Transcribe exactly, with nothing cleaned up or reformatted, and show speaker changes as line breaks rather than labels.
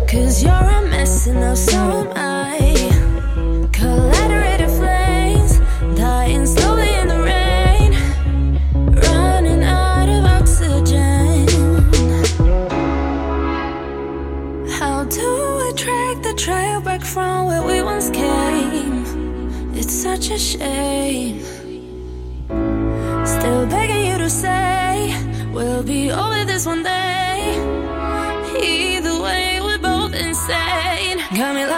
Cause you're a mess and now so am I. Collaborated flames, dying slowly in the rain, running out of oxygen. How do I track the trail back from where we once came? It's such a shame. Still begging you to say we'll be over this one day. Either way, we're both insane. Got me